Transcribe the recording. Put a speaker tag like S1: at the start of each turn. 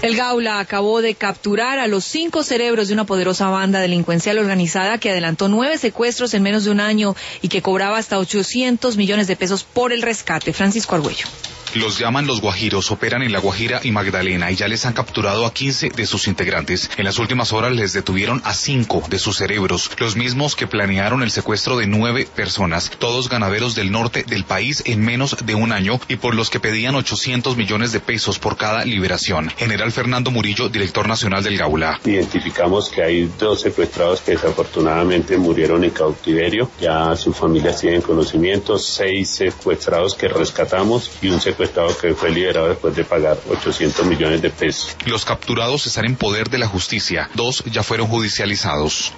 S1: El Gaula acabó de capturar a los 5 cerebros de una poderosa banda delincuencial organizada que adelantó 9 secuestros en menos de un año y que cobraba hasta 800 millones de pesos por el rescate. Francisco Argüello.
S2: Los llaman los Guajiros, operan en La Guajira y Magdalena y ya les han capturado a 15 de sus integrantes. En las últimas horas les detuvieron a 5 de sus cerebros, los mismos que planearon el secuestro de 9 personas, todos ganaderos del norte del país en menos de un año y por los que pedían 800 millones de pesos por cada liberación. General Fernando Murillo, director nacional del Gaula.
S3: Identificamos que hay 2 secuestrados que desafortunadamente murieron en cautiverio, ya sus familias tienen conocimiento, 6 secuestrados que rescatamos y un secuestrado que fue liberado después de pagar 800 millones de pesos.
S2: Los capturados están en poder de la justicia, 2 ya fueron judicializados.